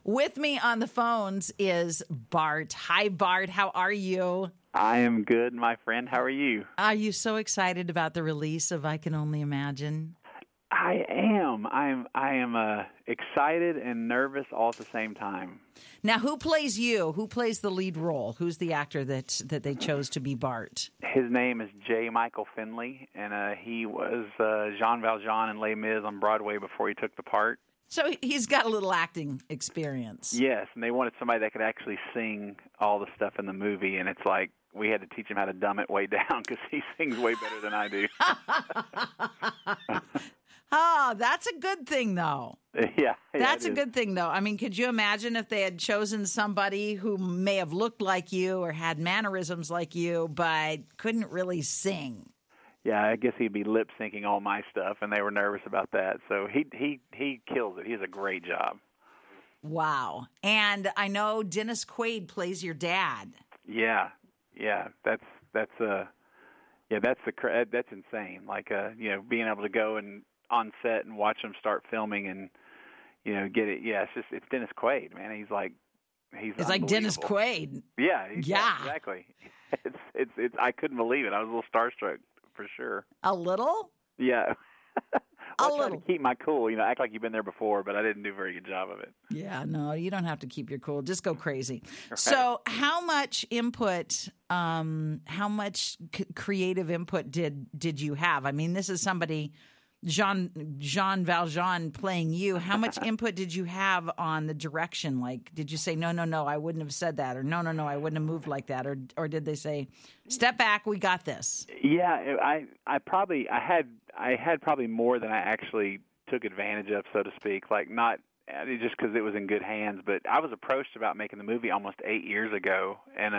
With me on the phones is Bart. Hi, Bart. How are you? I am good, my friend. How are you? Are you so excited about the release of I Can Only Imagine? I am. I am excited and nervous all at the same time. Now, who plays you? Who plays the lead role? Who's the actor that they chose to be Bart? His name is J. Michael Finley, and he was Jean Valjean in Les Mis on Broadway before he took the part. So he's got a little acting experience. Yes, and they wanted somebody that could actually sing all the stuff in the movie, and it's like we had to teach him how to dumb it way down because he sings way better than I do. Oh, that's a good thing, though. Yeah, that's a good thing, though. I mean, could you imagine if they had chosen somebody who may have looked like you or had mannerisms like you, but couldn't really sing? Yeah, I guess he'd be lip syncing all my stuff, and they were nervous about that. So he kills it. He does a great job. Wow! And I know Dennis Quaid plays your dad. Yeah, that's insane. Like being able to go and on set and watch them start filming and get it. Yeah, it's Dennis Quaid, man. He's like Dennis Quaid. Yeah, exactly. It's I couldn't believe it. I was a little starstruck for sure. A little? Yeah. A I little. tried to keep my cool, act like you've been there before, but I didn't do a very good job of it. Yeah, no, you don't have to keep your cool. Just go crazy. Right. So how much input, creative input did you have? I mean, this is somebody, Jean Valjean playing you. How much input did you have on the direction? Like, did you say, no, I wouldn't have said that, or no, I wouldn't have moved like that, or did they say, step back, we got this? Yeah, I had probably more than I actually took advantage of, so to speak. Like, not just because it was in good hands, but I was approached about making the movie almost 8 years ago, and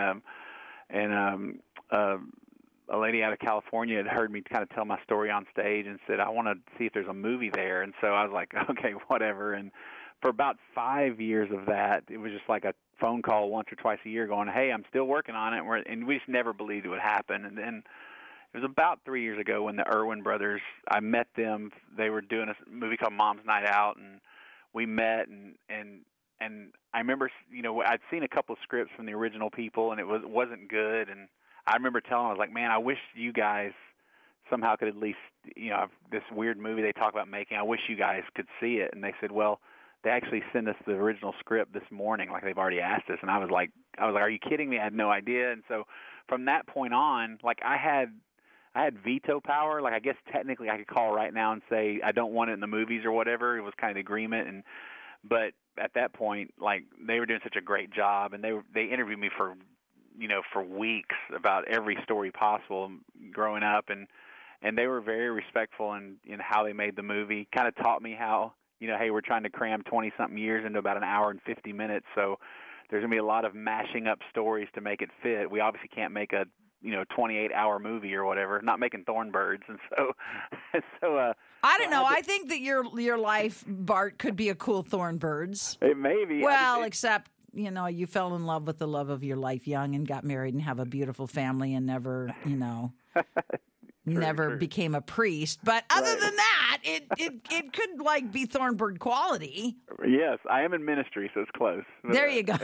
a lady out of California had heard me kind of tell my story on stage and said, I want to see if there's a movie there. And so I was like, okay, whatever. And for about 5 years of that, it was just like a phone call once or twice a year going, hey, I'm still working on it. And we just never believed it would happen. And then it was about 3 years ago when the Irwin brothers, I met them. They were doing a movie called Mom's Night Out, and we met. And I remember, I'd seen a couple of scripts from the original people, and it wasn't good. And I remember telling them, I was like, man, I wish you guys somehow could at least, this weird movie they talk about making, I wish you guys could see it. And they said, well, they actually sent us the original script this morning, like they've already asked us. And I was like, are you kidding me? I had no idea. And so from that point on, like I had veto power. Like I guess technically I could call right now and say I don't want it in the movies or whatever. It was kind of the agreement. But at that point, like they were doing such a great job, and they interviewed me for weeks about every story possible growing up, and they were very respectful in how they made the movie. Kind of taught me how, hey, we're trying to cram 20-something years into about an hour and 50 minutes, so there's going to be a lot of mashing up stories to make it fit. We obviously can't make a 28-hour movie or whatever, not making Thornbirds. And so I don't know. I think that your life, Bart, could be a cool Thornbirds. It may be. Well, except you fell in love with the love of your life young and got married and have a beautiful family and never, never became a priest. But other than that, it could like be Thornbird quality. Yes, I am in ministry, so it's close. There you go.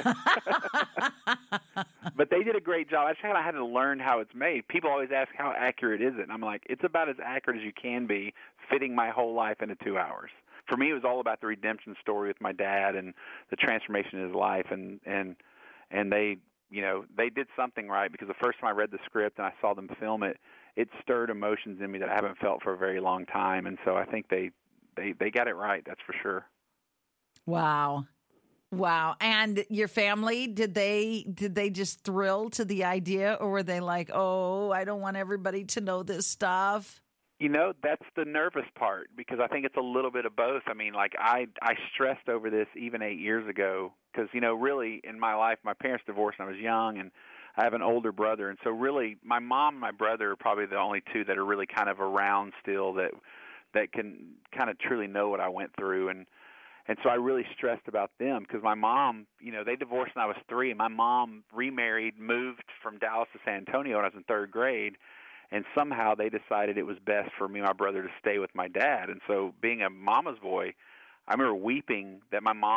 But they did a great job. I had to learn how it's made. People always ask, how accurate is it? And I'm like, it's about as accurate as you can be, fitting my whole life into 2 hours. For me, it was all about the redemption story with my dad and the transformation in his life, and they did something right, because the first time I read the script and I saw them film it, it stirred emotions in me that I haven't felt for a very long time, and so I think they got it right. That's for sure. Wow. And your family, did they just thrill to the idea, or were they like, oh, I don't want everybody to know this stuff? That's the nervous part, because I think it's a little bit of both. I mean, like I stressed over this even 8 years ago, because, really in my life, my parents divorced when I was young, and I have an older brother. And so really my mom and my brother are probably the only two that are really kind of around still that can kind of truly know what I went through. And so I really stressed about them, because my mom, they divorced when I was 3, and my mom remarried, moved from Dallas to San Antonio when I was in 3rd grade. And somehow they decided it was best for me and my brother to stay with my dad. And so being a mama's boy, I remember weeping that my mom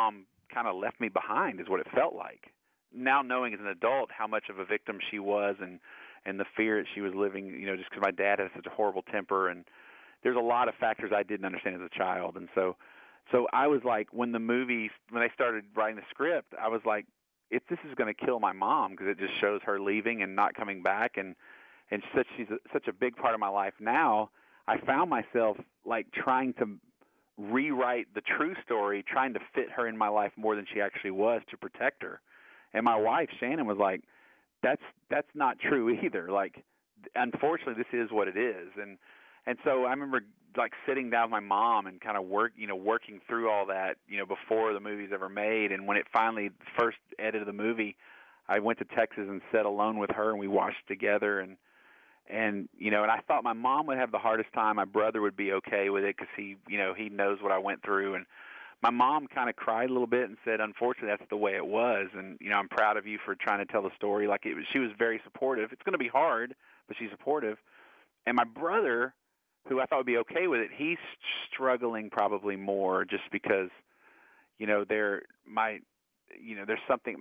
kind of left me behind is what it felt like. Now knowing as an adult how much of a victim she was and the fear that she was living, just because my dad has such a horrible temper, and there's a lot of factors I didn't understand as a child. And so I was like, when they started writing the script, I was like, if this is going to kill my mom, because it just shows her leaving and not coming back, and she's such a big part of my life now, I found myself like trying to rewrite the true story, trying to fit her in my life more than she actually was to protect her. And my wife, Shannon, was like, that's not true either. Like, unfortunately, this is what it is. And so I remember like sitting down with my mom and kind of working through all that, before the movie's ever made. And when it finally first edited the movie, I went to Texas and sat alone with her, and we watched it together. And I thought my mom would have the hardest time. My brother would be okay with it because he knows what I went through. And my mom kind of cried a little bit and said, unfortunately, that's the way it was. And, I'm proud of you for trying to tell the story. Like she was very supportive. It's going to be hard, but she's supportive. And my brother, who I thought would be okay with it, he's struggling probably more just because, there's something,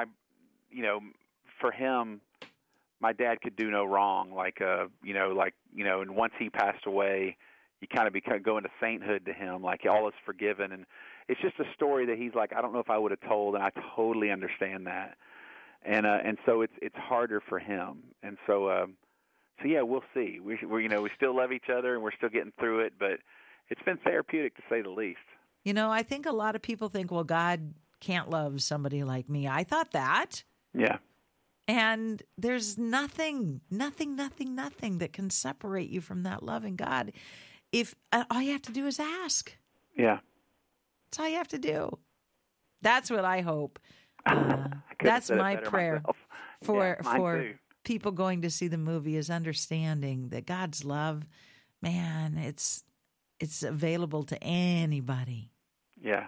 for him, my dad could do no wrong. And once he passed away, you kind of go into sainthood to him, like all is forgiven. And it's just a story that he's like, I don't know if I would have told, and I totally understand that. And so it's harder for him. And so yeah, we'll see. We still love each other, and we're still getting through it, but it's been therapeutic to say the least. I think a lot of people think, well, God can't love somebody like me. I thought that. Yeah. And there's nothing that can separate you from that loving God. If all you have to do is ask. Yeah. That's all you have to do. That's what I hope. That's my prayer for people going to see the movie, is understanding that God's love, man, it's available to anybody. Yeah.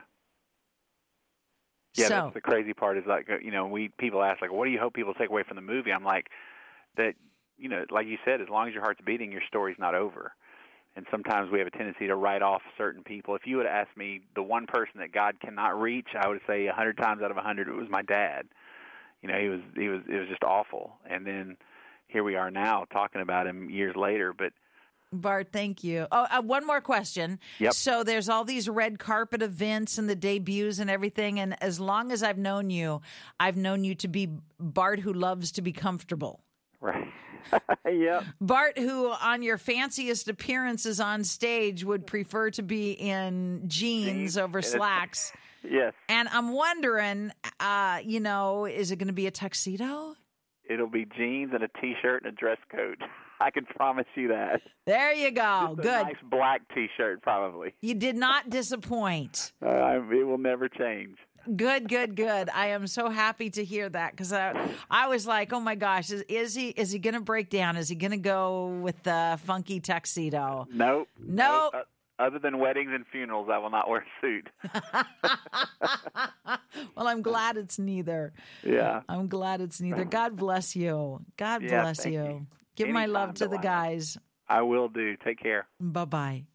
Yeah, so, that's the crazy part is like, people ask, like, what do you hope people take away from the movie? I'm like, that, like you said, as long as your heart's beating, your story's not over. And sometimes we have a tendency to write off certain people. If you would ask me the one person that God cannot reach, I would say 100 times out of 100 it was my dad. It was just awful. And then here we are now talking about him years later. But Bart, thank you. Oh, one more question. Yep. So there's all these red carpet events and the debuts and everything. And as long as I've known you to be Bart who loves to be comfortable. Right. Yep. Bart, who on your fanciest appearances on stage would prefer to be in jeans over slacks. Yes. And I'm wondering, is it going to be a tuxedo? It'll be jeans and a T-shirt and a dress coat. I can promise you that. There you go. Just Good. A nice black T-shirt, probably. You did not disappoint. It will never change. Good. I am so happy to hear that, because I was like, oh my gosh, is he going to break down? Is he going to go with the funky tuxedo? Nope. Nope. Other than weddings and funerals, I will not wear a suit. Well, I'm glad it's neither. Yeah. I'm glad it's neither. God bless you. God bless you. Give my love to the guys. I will do. Take care. Bye-bye.